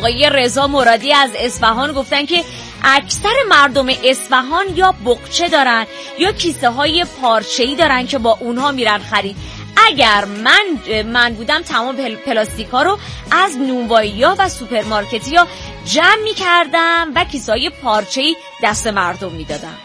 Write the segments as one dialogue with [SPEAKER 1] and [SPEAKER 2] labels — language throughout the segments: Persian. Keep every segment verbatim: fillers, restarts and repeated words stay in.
[SPEAKER 1] آقای رضا مرادی از اصفهان گفتن که اکثر مردم اصفهان یا بقچه دارن یا کیسه های پارچه‌ای دارن که با اونها میرن خرید. اگر من من بودم تمام پل پلاستیک ها رو از نونوایی ها و سوپرمارکتی ها جمع می کردم و کیسه های پارچه‌ای دست مردم می دادم.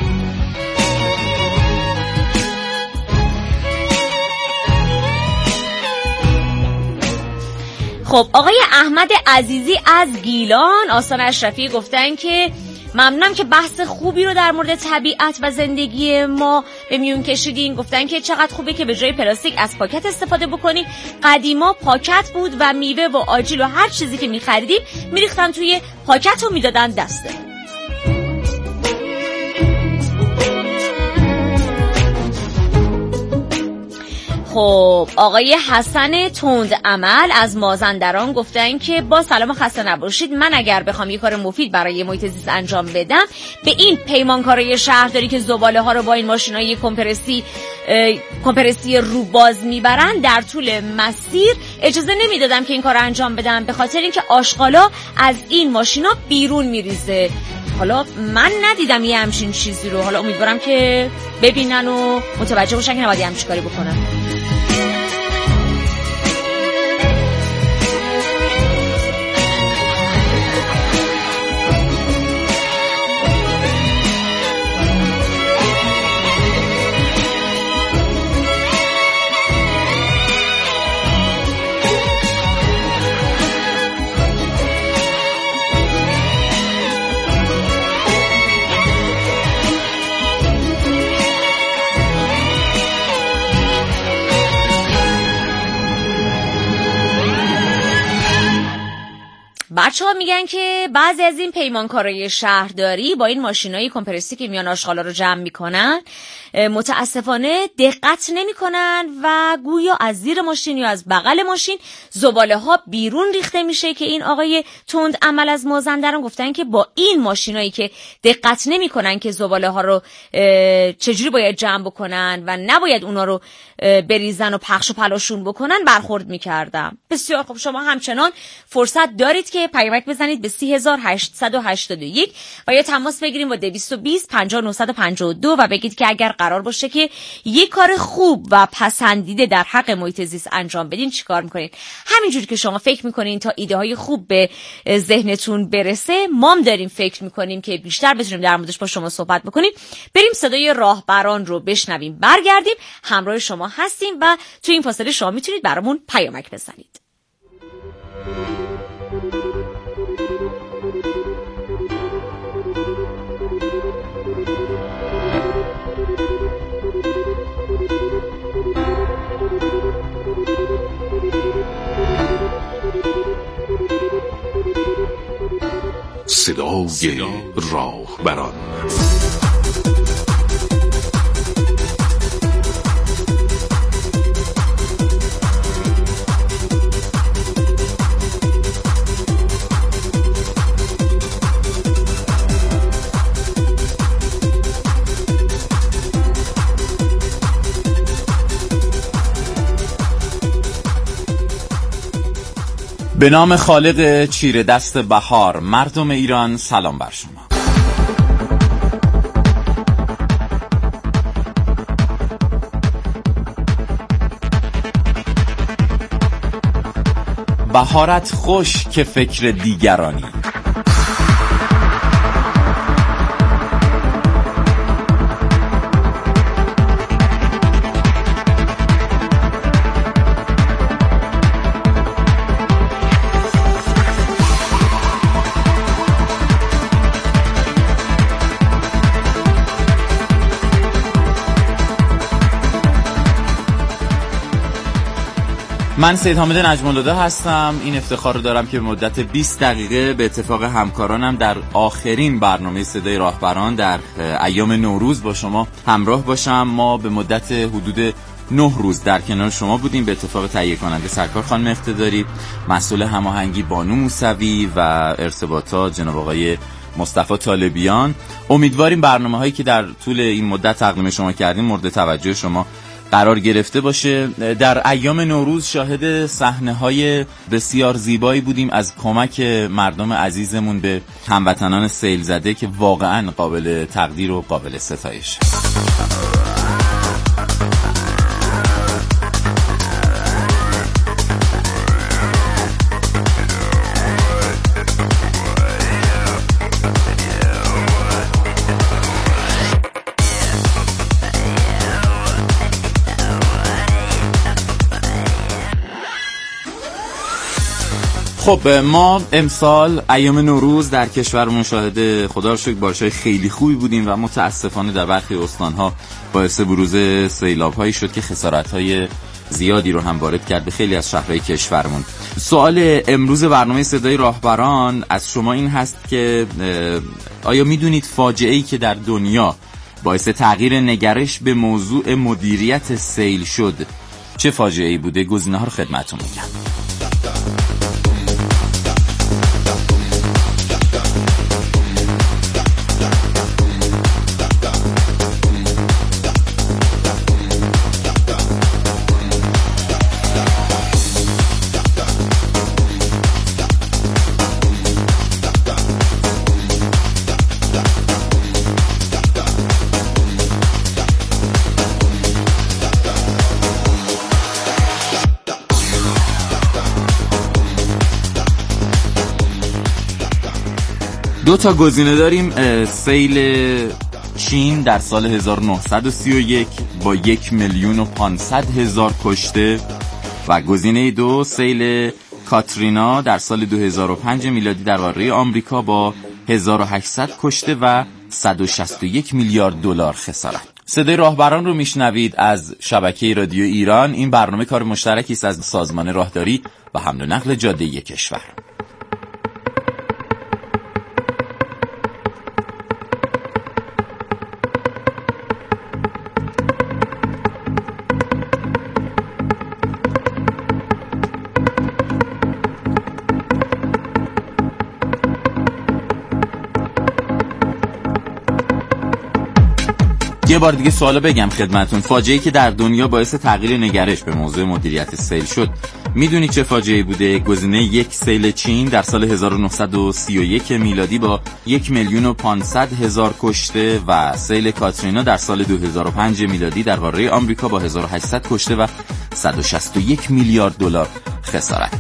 [SPEAKER 1] خب آقای احمد عزیزی از گیلان آستان اشرفی گفتن که ممنونم که بحث خوبی رو در مورد طبیعت و زندگی ما به میون کشیدین. گفتن که چقدر خوبه که به جای پلاستیک از پاکت استفاده بکنیم. قدیما پاکت بود و میوه و آجیل و هر چیزی که می‌خریدیم می‌ریختن توی پاکت و میدادن دسته. خب آقای حسن تند عمل از مازندران گفتن که با سلام و خسته نباشید. من اگر بخوام یه کار مفید برای محیط زیست انجام بدم به این پیمانکارای شهرداری که زباله ها رو با این ماشینای کمپرسی کمپرسی رو باز میبرن در طول مسیر اجازه نمیدادم که این کار رو انجام بدم، به خاطر اینکه آشغالا از این ماشینا بیرون میریزه. حالا من ندیدم یه همچین چیزی رو، حالا امیدوارم که ببینن و متوجه باشن که نباید همچین کاری بکنن. بچه ها میگن که بعضی از این پیمانکارای شهرداری با این ماشینای کمپرسی که میان آشغالا رو جمع میکنن متاسفانه دقت نمیکنن و گویا از زیر ماشین یا از بغل ماشین زباله ها بیرون ریخته میشه که این آقای تند عمل از مازندران گفتن که با این ماشینایی که دقت نمیکنن که زباله ها رو چجوری باید جمع بکنن و نباید اونا رو بریزن و پخش و پلاشون بکنن برخورد میکردم. بسیار خب، شما همچنان فرصت دارید که پیامک بزنید به سی هزار هشتصد و هشتاد و یک و یا تماس بگیریم با دویست و بیست پنجاه نهصد و پنجاه و دو و بگید که اگر قرار باشه که یک کار خوب و پسندیده در حق محیط زیست انجام بدین چی کار میکنید. همینجوری که شما فکر میکنین تا ایده های خوب به ذهنتون برسه، ما هم داریم فکر میکنیم که بیشتر بتونیم در موردش با شما صحبت بکنیم. بریم صدای راهبران رو بشنویم، برگردیم همراه شما هستیم و تو این فاصله شما میتونید برامون پیامک بزنید.
[SPEAKER 2] صدای راهبران.
[SPEAKER 3] به نام خالق چیره دست بهار، مردم ایران سلام بر شما. بهارت خوش که فکر دیگرانی. من سید حامد نجم‌الهدی هستم. این افتخار رو دارم که به مدت بیست دقیقه به اتفاق همکارانم در آخرین برنامه صدای راهبران در ایام نوروز با شما همراه باشم. ما به مدت حدود نه روز در کنار شما بودیم به اتفاق تهیه کننده سرکار خانم اقتداری، مسئول هماهنگی بانو موسوی و ارتباطات جناب آقای مصطفی طالبیان. امیدواریم برنامه‌هایی که در طول این مدت تقدیم شما کردیم مورد توجه شما قرار گرفته باشه. در ایام نوروز شاهد صحنه‌های بسیار زیبایی بودیم از کمک مردم عزیزمون به هموطنان سیل زده که واقعاً قابل تقدیر و قابل ستایش. خب ما امسال ایام نوروز در کشورمون شاهد خدا رو شکر بارش‌های خیلی خوبی بودیم و متاسفانه در برخی استان‌ها باعث بروز سیلاب‌هایی شد که خسارت‌های زیادی رو هم وارد کرد به خیلی از شهرهای کشورمون. سوال امروز برنامه صدای راهبران از شما این هست که آیا میدونید فاجعه‌ای که در دنیا باعث تغییر نگرش به موضوع مدیریت سیل شد چه فاجعه‌ای بوده؟ گزینه‌ها رو خدمتتون میگم. دو تا گزینه داریم. سیل چین در سال هزار و نهصد و سی و یک با یک میلیون و پانصد هزار کشته و گزینه دو سیل کاترینا در سال دو هزار و پنج میلادی در قاره آمریکا با هزار و هشتصد کشته و صد و شصت و یک میلیارد دلار خسارت. صدای راهبران رو میشنوید از شبکه رادیو ایران. این برنامه کار مشترکی است از سازمان راهداری و حمل و نقل جاده کشور. یه بار دیگه سوالو بگم خدمتون. فاجعه‌ای که در دنیا باعث تغییر نگرش به موضوع مدیریت سیل شد میدونید چه فاجعه‌ای بوده؟ گزینه یک سیل چین در سال هزار و نهصد و سی و یک میلادی با یک میلیون و پانصد هزار کشته و سیل کاترینا در سال دو هزار و پنج میلادی در قاره آمریکا با هزار و هشتصد کشته و صد و شصت و یک میلیارد دلار خسارت.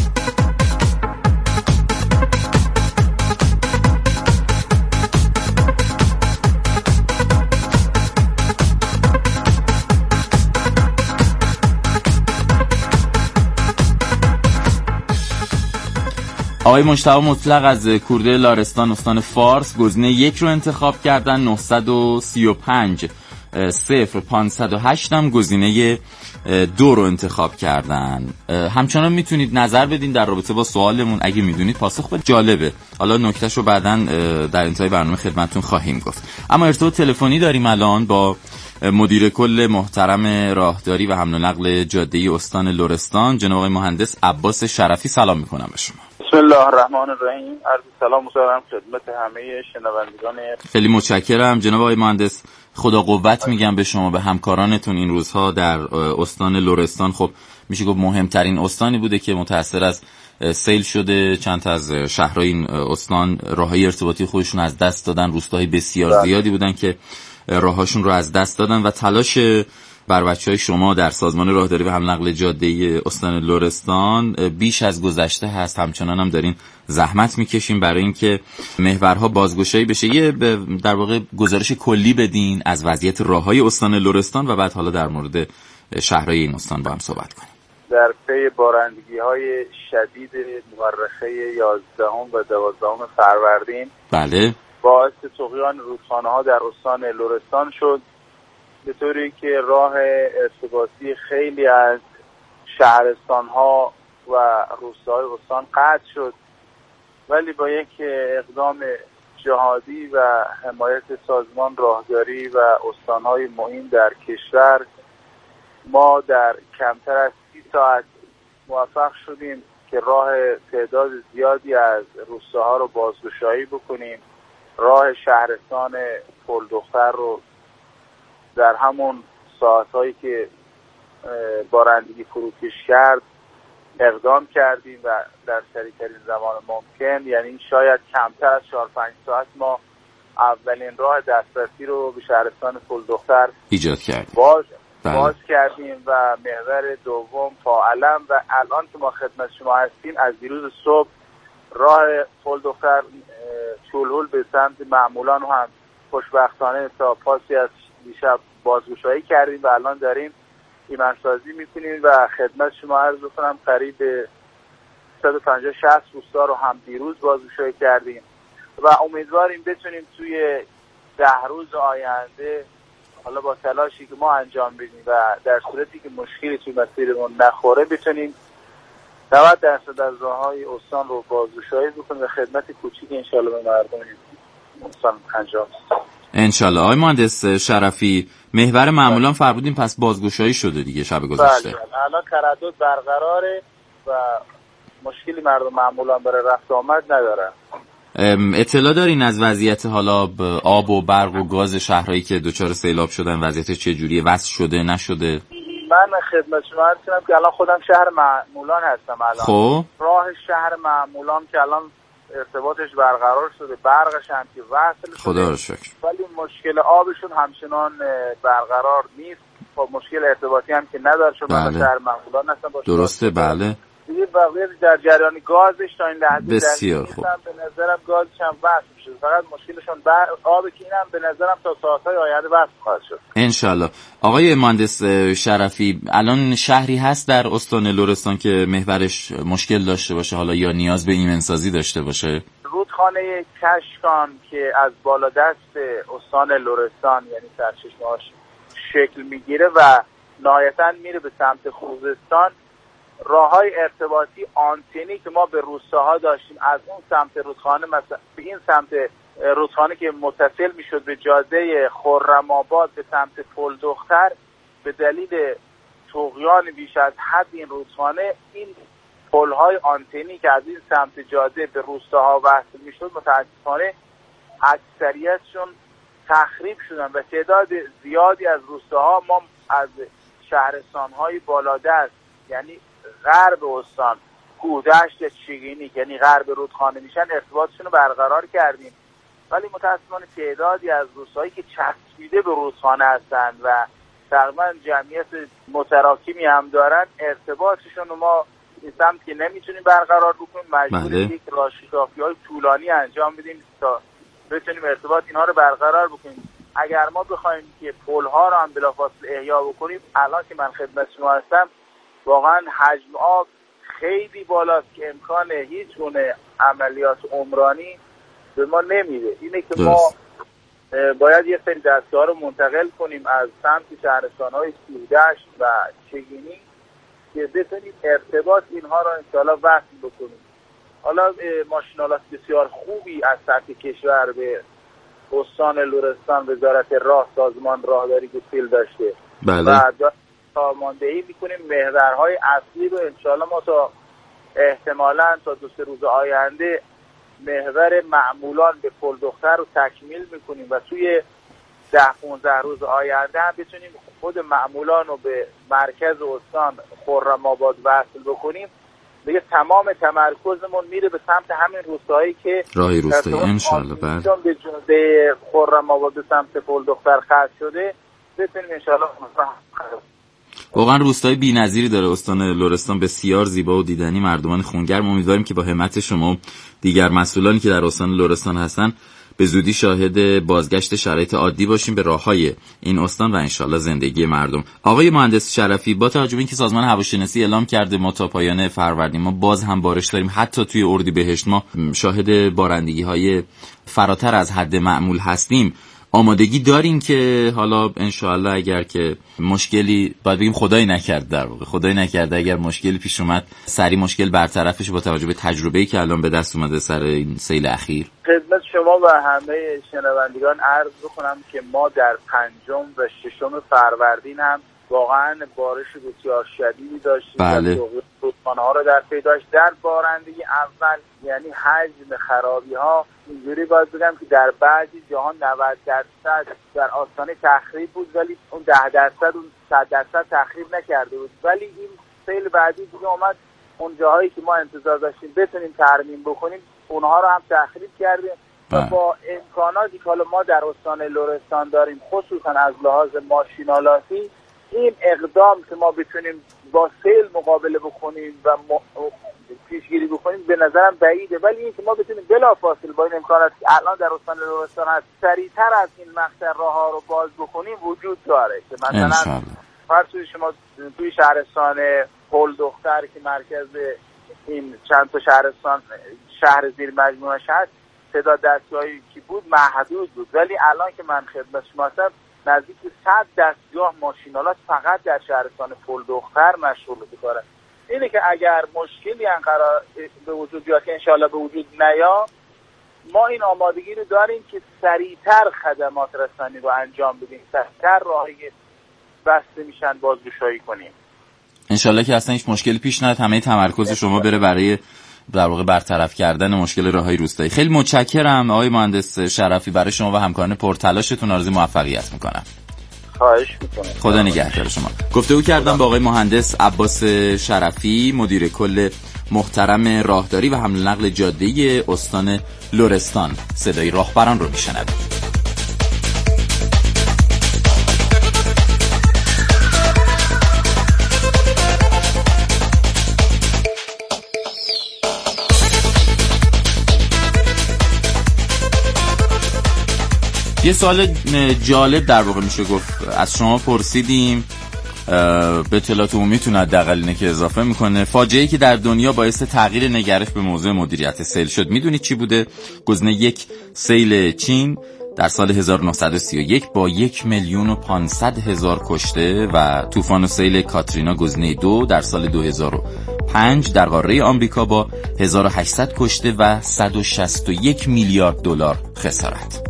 [SPEAKER 3] آقای مجتبی مطلق از کورده لارستان استان فارس گزینه یک رو انتخاب کردن. نهصد و سی و پنج صفر پانصد و هشت هم گزینه دو رو انتخاب کردن. همچنان میتونید نظر بدین در رابطه با سوالمون، اگه میدونید پاسخ بده. جالبه، حالا نکتهش رو بعداً در انتهای برنامه خدمتتون خواهیم گفت. اما ارتباط تلفنی داریم الان با مدیر کل محترم راهداری و حمل و نقل جاده استان لرستان جناب آقای مهندس عباس شرفی. سلام میکنم به شما.
[SPEAKER 4] بسم الله الرحمن الرحیم. عرض سلام و سلام خدمت همه شنوندگان.
[SPEAKER 3] خیلی متشکرم جناب آقای مهندس. خدا قوت میگم به شما، به همکارانتون این روزها در استان لرستان. خب میشه گفت مهمترین استانی بوده که متأثر از سیل شده. چند تا از شهرهای این استان راههای ارتباطی خودشون از دست دادن. روستاهای بسیار زیادی بودن که راهاشون رو از دست دادن و تلاش بر بچهای شما در سازمان راهداری و حمل نقل جاده استان لرستان بیش از گذشته هست. همچنان هم دارین زحمت میکشین برای اینکه محورها بازگشایی بشه. یه در واقع گزارش کلی بدین از وضعیت راههای استان لرستان و بعد حالا در مورد شهرهای این استان با هم صحبت کنیم.
[SPEAKER 4] در پی بارندگی‌های شدید مورخه یازدهم و دوازدهم فروردین
[SPEAKER 3] بله
[SPEAKER 4] باعث طغیان رودخانه‌ها در استان لرستان شد، به طوری که راه ارتباطی خیلی از شهرستان‌ها و روستاهای استان قطع شد. ولی با یک اقدام جهادی و حمایت سازمان راهداری و استان‌های معین در کشور ما در کمتر از سی ساعت موفق شدیم که راه تعداد زیادی از روستاها رو بازگشایی بکنیم. راه شهرستان پلدختر رو در همون ساعتهایی که بارندگی فروکش کرد اقدام کردیم و در سریع‌ترین زمان ممکن، یعنی شاید کمتر از چهار پنج ساعت ما اولین راه دسترسی رو به شهرستان فولدختر
[SPEAKER 3] ایجاد کردیم،
[SPEAKER 4] باز,
[SPEAKER 3] بله.
[SPEAKER 4] باز کردیم و محور دوم فاعلم و الان که ما خدمت شما هستیم از دیروز صبح راه فولدختر چولهول به سمت معمولان هم خوشبختانه تا پاسی از دیشب بازگشایی کردیم و الان داریم ایمنسازی میکنیم و خدمت شما عرض بکنم قریب صد و پنجاه شصت روستا رو هم دیروز بازگشایی کردیم و امیدواریم بتونیم توی ده روز آینده حالا با تلاشی که ما انجام بدیم و در صورتی که مشکلی توی مسیرمون نخوره بتونیم نود درصد از راههای استان رو بازگشایی بکنیم و خدمت کوچیک انشالله به مردم استان انجام بدیم
[SPEAKER 3] انشالله. آقای مهندس شرفی، محور معمولان فرمودین پس بازگشایی شده دیگه شب گذشته؟
[SPEAKER 4] بله، الان تردد برقراره و مشکلی مردم معمولان برای رفت آمد ندارن.
[SPEAKER 3] اطلاع دارین از وضعیت حالا آب و برق و گاز شهرهایی که دچار سیلاب شدن وضعیت چه جوریه؟ وصل شده نشده؟
[SPEAKER 4] من خدمت شما عرض کنم که الان خودم شهر معمولان هستم الان.
[SPEAKER 3] خب
[SPEAKER 4] راه شهر معمولان که الان ارتباطش برقرار شده، برقش هم که وصل شده،
[SPEAKER 3] خدا رو شکر،
[SPEAKER 4] ولی مشکل آبشون همچنان برقرار نیست. خب مشکل ارتباطی هم که نداره چون
[SPEAKER 3] بله.
[SPEAKER 4] من شهر معمولان هستم.
[SPEAKER 3] درسته بله.
[SPEAKER 4] دیگه بقیه در جریان گازش تا این لحظه
[SPEAKER 3] بسیار خوب.
[SPEAKER 4] به نظرم گازش هم وصل میشه، فقط مشکلشون بر آب که اینم به نظرم تا ساعت‌های آینده وصل خواهد شد
[SPEAKER 3] انشالله. آقای مهندس شرفی، الان شهری هست در استان لرستان که محورش مشکل داشته باشه حالا یا نیاز به ایمنسازی داشته باشه؟
[SPEAKER 4] رودخانه کشکان که از بالا دست استان لرستان یعنی سرچشمه‌اش شکل میگیره و نهایتاً میره به سمت خوزستان، راههای ارتباطی آنتنی که ما به روستاها داشتیم از اون سمت رودخانه مثلا به این سمت رودخانه که متصل میشد به جاده خرم‌آباد به سمت فولدختر، به دلیل طغیان بیش از حد این رودخانه این پل‌های آنتنی که از این سمت جاده به روستاها وصل میشد متاسفانه اکثریتشون تخریب شدن و تعداد زیادی از روستاها ما از شهرستان‌های بالادست یعنی غرب استان گودشت چگینی یعنی غرب رودخانه میشن ارتباطشون رو برقرار کردیم، ولی متاسفانه تعدادی از روستاهایی که چسبیده به رودخانه هستند و تقریبا جمعیت متراکمی هم دارن ارتباطشون رو ما این سمت که نمیتونیم برقرار بکنیم مجبوریم یک راشی‌کافی‌های طولانی انجام بدیم تا بتونیم ارتباط اینها رو برقرار بکنیم. اگر ما بخوایم که پل‌ها رو هم بلافاصله احیا بکنیم، الان که من خدمت شما هستم واقعا حجم آب خیلی بالاست که امکان هیچ گونه عملیات عمرانی به ما نمیده. اینه که ما باید یه سری دستگاه رو منتقل کنیم از سمت شهرستان‌های سیردشت و چگینی که بتونیم ارتباط اینها رو انشاءالله وصل بکنیم. حالا ماشین‌آلات بسیار خوبی از سطح کشور به استان لرستان وزارت راه سازمان راهداری گسیل داشته
[SPEAKER 3] بله.
[SPEAKER 4] و ساماندهی میکنیم محورهای اصلی رو انشاءالله ما تا احتمالاً تا دو سه روز آینده محور معمولان به فولدختر رو تکمیل میکنیم و توی ده پانزده روز آینده هم بتونیم خود معمولان رو به مرکز استان خرم‌آباد وصل بکنیم. دیگه تمام تمرکزمون میره به سمت همین روستایی که
[SPEAKER 3] راهی روستایی انشالله بله
[SPEAKER 4] به جاده خرم‌آباد به سمت فولدختر ختم شده بتونیم انشالله.
[SPEAKER 3] واقعا روستای بی‌نظیری داره استان لرستان، بسیار زیبا و دیدنی، مردمان خونگرم. امیدواریم که با همت شما و دیگر مسئولانی که در استان لرستان هستن به زودی شاهد بازگشت شرایط عادی باشیم به راههای این استان و انشالله زندگی مردم. آقای مهندس شرفی، با توجه به اینکه سازمان هواشناسی اعلام کرده ما تا پایان فروردین ما باز هم بارش داریم، حتی توی اردیبهشت ما شاهد بارندگی‌های فراتر از حد معمول هستیم، آمادگی دارین که حالا انشاءالله اگر که مشکلی باید بگیم خدایی نکرد در واقع خدایی نکرده اگر مشکلی پیش اومد سری مشکل برطرفش با توجه به تجربه‌ای که الان به دست اومده سر این سیل اخیر؟
[SPEAKER 4] خدمت شما و همه شنوندگان عرض بکنم که ما در پنجم و ششم فروردین هم واقعا بارش بسیار شدیدی داشتیم.
[SPEAKER 3] بله.
[SPEAKER 4] رودخانه ها رو در پی داشت. در بارندگی اول یعنی حجم خرابی ها اینجوری باید بگم که در بعضی جهان نود درصد در آستانه تخریب بود، ولی اون ده درصد اون صد درصد تخریب نکرده بود. ولی این سیل بعدی دیگه اومد اون جاهایی که ما انتظار داشتیم بتونیم ترمیم بکنیم اونها رو هم تخریب کرده و با امکاناتی که حالا ما در استان لرستان داریم خصوصا از لحاظ ماشینالاتی این اقدام که ما بتونیم با سیل مقابله بکنیم و م... پیشگیری بکنیم به نظرم بعیده، ولی این که ما بتونیم بلافاصله با این امکانات که الان در استان لرستان هست سریعتر از این مقطع راه‌ها رو باز بکنیم وجود داره که مثلا فرض شما توی شهرستان پل دختر که مرکز این چند تا شهرستان شهر زیر مجموعه هست تعداد دستگاهی که بود محدود بود، ولی الان که من خدمت شما هستم نزدیک صد دستگاه ماشینالات فقط در شهرستان پل دختر مشغول کاره. اینه که اگر مشکلی قرار به وجود بیاد که انشالله به وجود نیا، ما این آمادگی رو داریم که سریعتر خدمات رسانی رو انجام بدیم، سریعتر راهی بسته میشن بازگشایی کنیم.
[SPEAKER 3] انشالله که اصلا هیچ مشکلی پیش نیاد، همه تمرکز شما بره برای در واقع برطرف کردن مشکل راههای روستایی. خیلی متشکرم آقای مهندس شرفی، برای شما و همکاران پرتلاشتون آرزوی موفقیت میکنم.
[SPEAKER 4] خواهش میکنم.
[SPEAKER 3] خدا نگهدار شما. گفتگو کردم با آقای مهندس عباس شرفی، مدیر کل محترم راهداری و حمل و نقل جاده استان لرستان. صدای راهبران رو میشنوید. یه سوال جالب در واقع میشه گفت از شما پرسیدیم، به اطلاعات عمومیتون حداقل اینه که اضافه میکنه. فاجعه‌ای که در دنیا باعث تغییر نگرش به موضوع مدیریت سیل شد، میدونید چی بوده؟ گزینه یک، سیل چین در سال هزار و نهصد و سی و یک با یک میلیون و پانصد هزار کشته و طوفان و سیل کاترینا گزینه دو در سال دو هزار و پنج در قاره آمریکا با هزار و هشتصد کشته و صد و شصت و یک میلیارد دلار خسارت.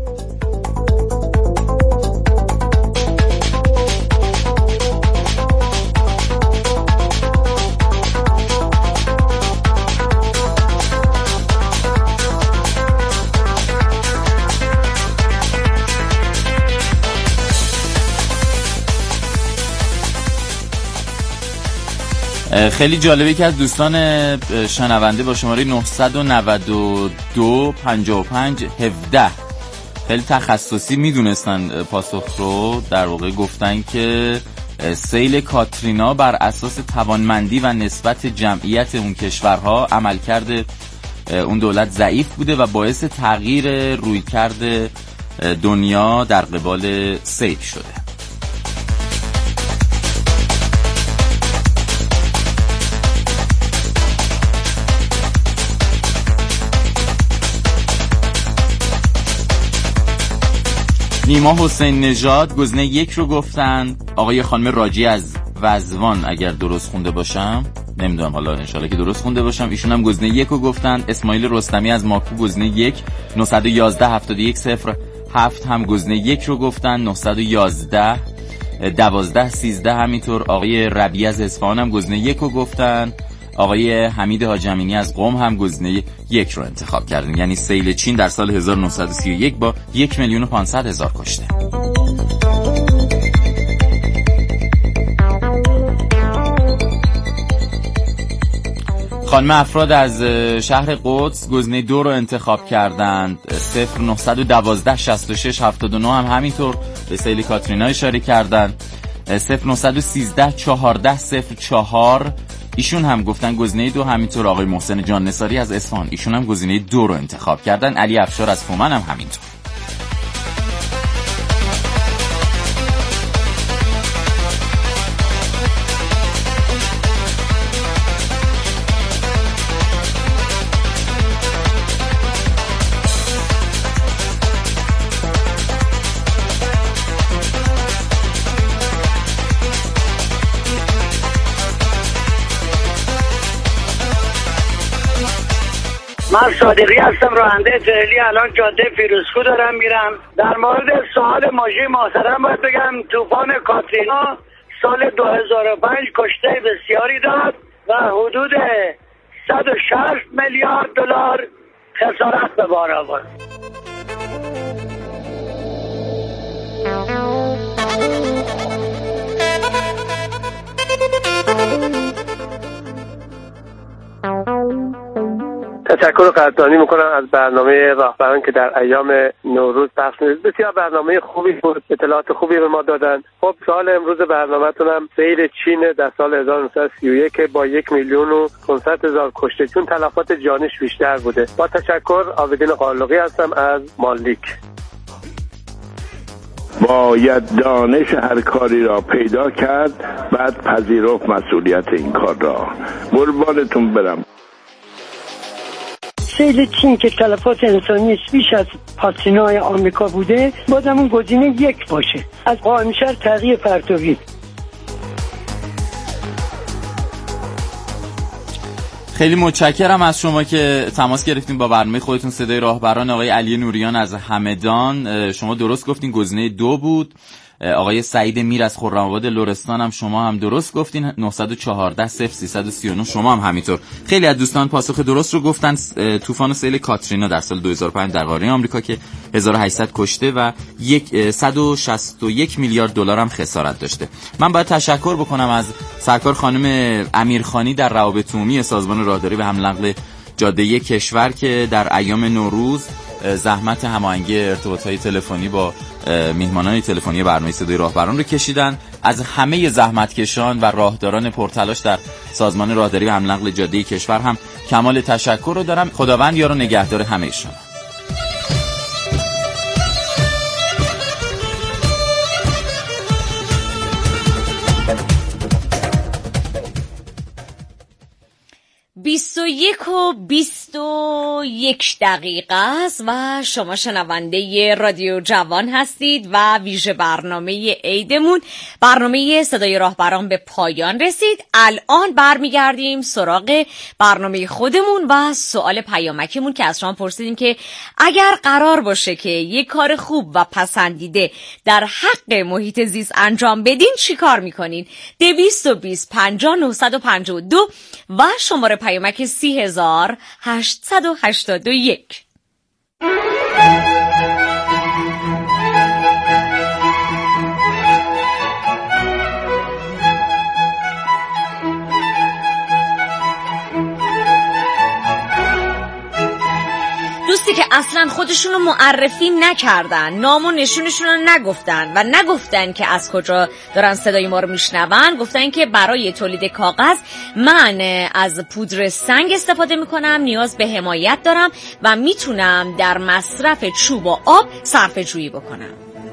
[SPEAKER 3] خیلی جالبه که از دوستان شنونده با شماره نه نه دو پنجاه و پنج هفده خیلی تخصصی میدونستن پاسخ رو، در واقع گفتن که سیل کاترینا بر اساس توانمندی و نسبت جمعیت اون کشورها عملکرد اون دولت ضعیف بوده و باعث تغییر رویکرد دنیا در قبال سیل شده. نیما حسین نژاد گزینه یک رو گفتن. آقای خانم راجی از وزوان اگر درست خونده باشم، نمیدونم حالا انشالله که درست خونده باشم، ایشون هم گزینه یک رو گفتن. اسماعیل رستمی از ماکو گزینه یک. نه یک یک هفت یک صفر هفت هم گزینه یک رو گفتن. نه یک یک دوازده سیزده همینطور. آقای ربیع از اصفهان هم گزینه یک رو گفتن. آقای حمید حاجی امینی از قم هم گزینه یک رو انتخاب کردن، یعنی سیل چین در سال هزار و نهصد و سی و یک با یک میلیون و پانصد هزار کشته. خانم افراد از شهر قدس گزینه دو رو انتخاب کردند. صفر نه یک دو شصت و شش هفتاد و نه هم همینطور به سیل کاترینا اشاره کردند. صفر نه یک سه چهارده صفر چهار ایشون هم گفتن گزینه دو. همینطور آقای محسن جان نثاری از اصفهان، ایشون هم گزینه دو رو انتخاب کردن. علی افشار از فومن هم همینطور.
[SPEAKER 5] من صادقی هستم، راننده تریلی. الان جاده فیروزکو دارم میرم. در مورد سوال ماجی محترم باید بگم طوفان کاترینا سال دو هزار و پنج کشته بسیاری داد و حدود صد و شصت میلیارد دلار خسارت به بار آورد.
[SPEAKER 6] تشکر قدردانی میکنم از برنامه راهبران که در ایام نوروز پخش میشه. بسیار برنامه خوبی بود، اطلاعات خوبی به ما دادن. خب سال امروز برنامه‌تون هم سیل چین در سال هزار و نهصد و سی و یک که با یک میلیون و پانصد هزار کشته، چون تلفات جانیش بیشتر بوده. با تشکر، عابدین قالقی هستم از مالدیک.
[SPEAKER 7] باید دانش هر کاری را پیدا کرد، بعد پذیرفت مسئولیت این کار را. قربانتون برم.
[SPEAKER 8] سیل چین که تلفات انسانی بیش از پاتینای آمریکا بوده، بازم اون گزینه یک باشه. از قائمشهر تغییر پرتوی.
[SPEAKER 3] خیلی متشکرم از شما که تماس گرفتین با برنامه خودتون صدای راهبران. آقای علی نوریان از همدان، شما درست گفتین گزینه دو بود. آقای سعید میر از خرم‌آباد لرستان هم شما هم درست گفتین، نه یک چهار صفر سه سه نه. شما هم همینطور. خیلی از دوستان پاسخ درست رو گفتن. طوفان و سیل کاترینا در سال دو هزار و پنج در قاره آمریکا که هزار و هشتصد کشته و صد و شصت و یک میلیارد دلار هم خسارت داشته. من باید تشکر بکنم از سرکار خانم امیرخانی در روابط عمومی سازمان راهداری و حمل و نقل جاده کشور که در ایام نوروز زحمت هماهنگی ارتباطات تلفنی با میهمانان تلفنی برنامه صدای راهبران رو کشیدن. از همه زحمتکشان و راهداران پرتلاش در سازمان راهداری و حمل و نقل جاده کشور هم کمال تشکر رو دارم. خداوند یار و نگهدار همه شما.
[SPEAKER 1] بیست و یک و بیست و یک دقیقه است و شما شنونده رادیو جوان هستید و ویژه برنامه عیدمون، برنامه صدای راهبران، به پایان رسید. الان برمیگردیم سراغ برنامه خودمون و سوال پیامکمون که از شما پرسیدیم که اگر قرار باشه که یک کار خوب و پسندیده در حق محیط زیست انجام بدین چی کار میکنین؟ دویست و بیست پنجاه نهصد و پنجاه و دو و شماره پیامک سی هزار هشتصد و هشتاد و یک. دوستی که اصلا خودشونو معرفی نکردن، نام و نشونشون رو نگفتن و نگفتن که از کجا دارن صدای ما رو میشنون، گفتن که برای تولید کاغذ من از پودر سنگ استفاده میکنم، نیاز به حمایت دارم و میتونم در مصرف چوب و آب صرفه جویی بکنم.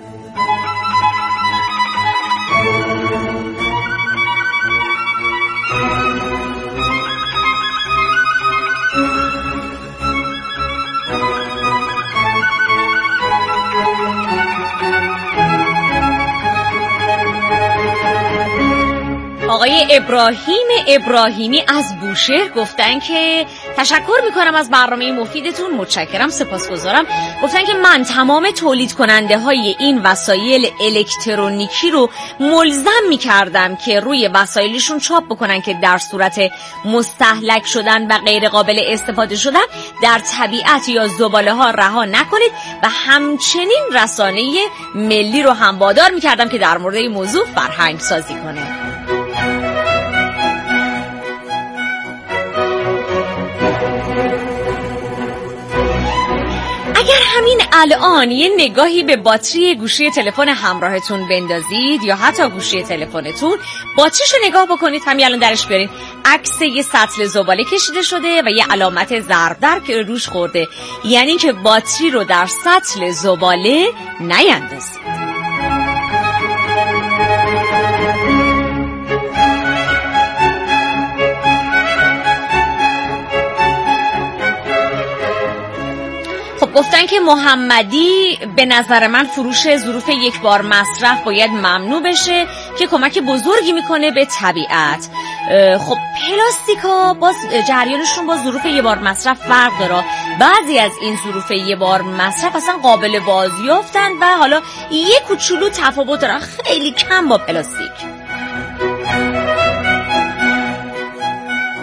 [SPEAKER 1] آقای ابراهیم ابراهیمی از بوشهر گفتن که تشکر میکنم از برنامه مفیدتون، متشکرم، سپاسگزارم. گفتن که من تمام تولید کننده های این وسایل الکترونیکی رو ملزم میکردم که روی وسایلشون چاپ بکنن که در صورت مستهلک شدن و غیر قابل استفاده شدن در طبیعت یا زباله ها رها نکنید و همچنین رسانه ملی رو هم وادار میکردم که در مورد این موضوع فرهنگ سازی کنه. اگر همین الان یه نگاهی به باتری گوشی تلفن همراهتون بندازید یا حتی گوشی تلفنتون، باتریشو نگاه بکنید، همین الان درش بیارین، عکس یه سطل زباله کشیده شده و یه علامت ضرب در که روش خورده، یعنی که باتری رو در سطل زباله نیندازید. گفتن که محمدی به نظر من فروش ظروف یک بار مصرف باید ممنوع بشه که کمک بزرگی میکنه به طبیعت. خب پلاستیکا باز جریانشون با ظروف یک بار مصرف فرق داره. بعضی از این ظروف یک بار مصرف اصلا قابل بازیافتن و حالا یک کوچولو تفاوت دارن، خیلی کم با پلاستیک.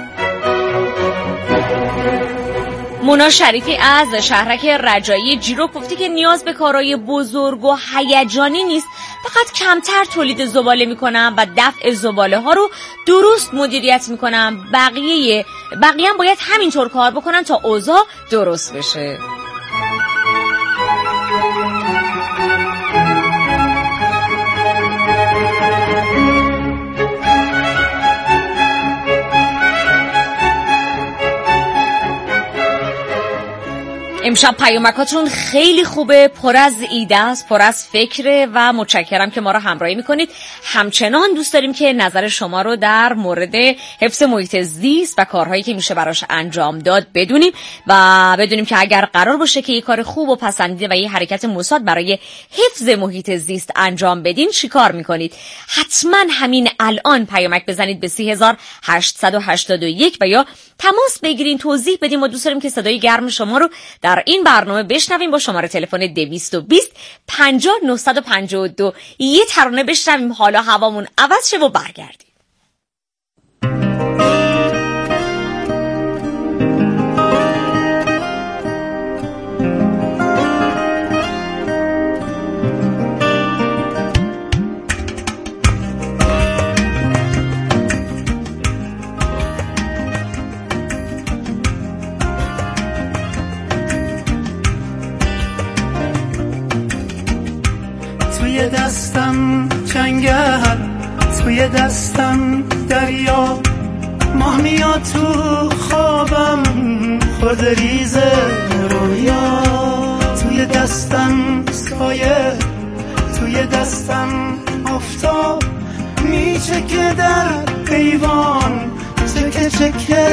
[SPEAKER 1] مونا شریفی از شهرک رجایی جیرو گفته که نیاز به کارهای بزرگ و هیجانی نیست، فقط کمتر تولید زباله میکنم و دفع زباله ها رو درست مدیریت میکنم. بقیه بقیه هم باید همینطور کار بکنن تا اوضاع درست بشه. امشب پیامکاتون خیلی خوبه، پر از ایده است، پر از فکره و متشکرم که ما رو همراهی میکنید. همچنان دوست داریم که نظر شما رو در مورد حفظ محیط زیست و کارهایی که میشه براش انجام داد بدونیم و بدونیم که اگر قرار باشه که یه کار خوب و پسندیده و یه حرکت مساعد برای حفظ محیط زیست انجام بدین چی کار میکنید. حتما همین الان پیامک بزنید به سه هزار هشتصد و هشتاد و یک و یا تماس بگیرین توضیح بدیم. ما دوست داریم که صدای گرم شما رو در این برنامه بشنویم با شماره تلفن دویست و بیست پنجاه نهصد و پنجاه و دو. یه ترانه بشنویم حالا هوامون عوض شه و برگردیم.
[SPEAKER 9] توی دستم جنگل، توی دستم دریا، ماه میاد تو خوابم خورده ریزه رویا. توی دستم سایه، توی دستم آفتاب میچکه در ایوان، چکه چکه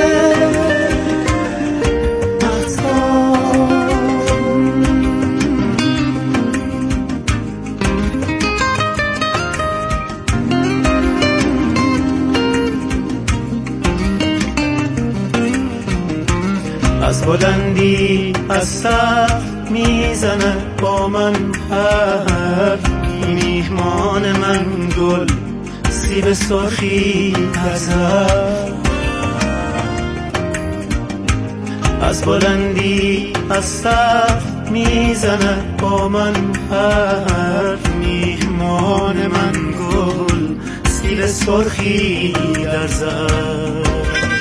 [SPEAKER 9] از بلندی از سقف میزنه با من حرف، میهمان من گل سیب سرخی هزار. از بلندی از سقف میزنه با من حرف، میهمان من گل سیب سرخی در زهر.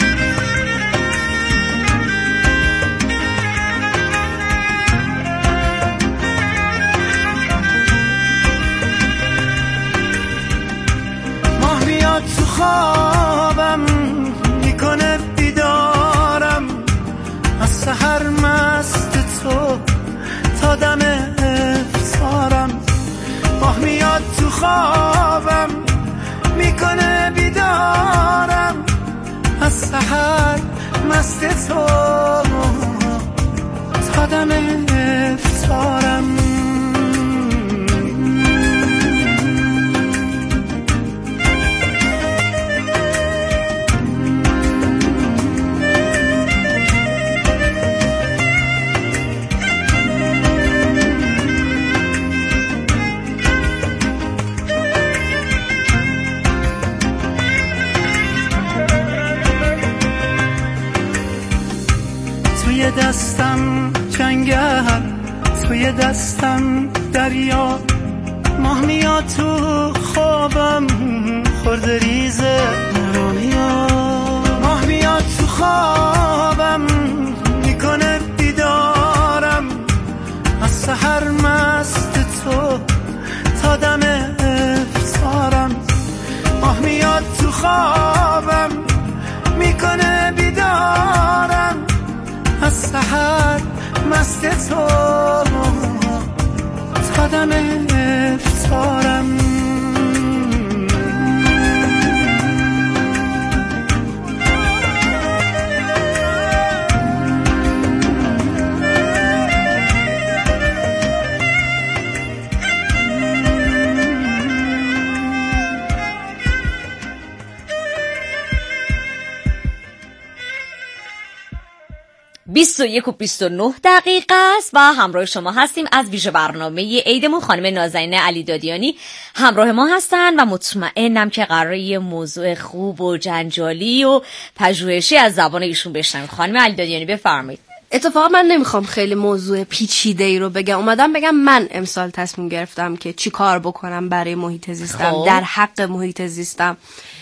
[SPEAKER 9] تو خوابم میکنه بیدارم، از سحر مست تو تا دم افطارم. ماه میاد تو خوابم میکنه بیدارم، از سحر مست تو تا دم افطارم. توی دستم جنگل، توی دستم دریا، ماه میاد تو خوابم خورده ریزه رویا. ماه میاد تو خوابم میکنه بیدارم، از سحر مست تو تا دم افطارم. ماه میاد تو خوابم میکنه بیدارم، از سحر مست تو تا دم افطارم.
[SPEAKER 1] بیست و یک و بیست و نه دقیقه است و همراه شما هستیم. از ویژه برنامه عیدمون خانم نازنین علی دادیانی همراه ما هستن و مطمئنم که قراره یه موضوع خوب و جنجالی و پژوهشی از زبان ایشون بشنویم. خانم علی دادیانی بفرمایید.
[SPEAKER 10] اتفاقا من نمیخوام خیلی موضوع پیچیده ای رو بگم، اومدم بگم من امسال تصمیم گرفتم که چی کار بکنم برای محیط زیستم،
[SPEAKER 1] خوب.
[SPEAKER 10] در حق محیط زیستم.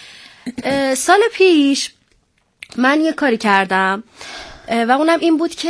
[SPEAKER 10] سال پیش من یه کاری کردم و اونم این بود که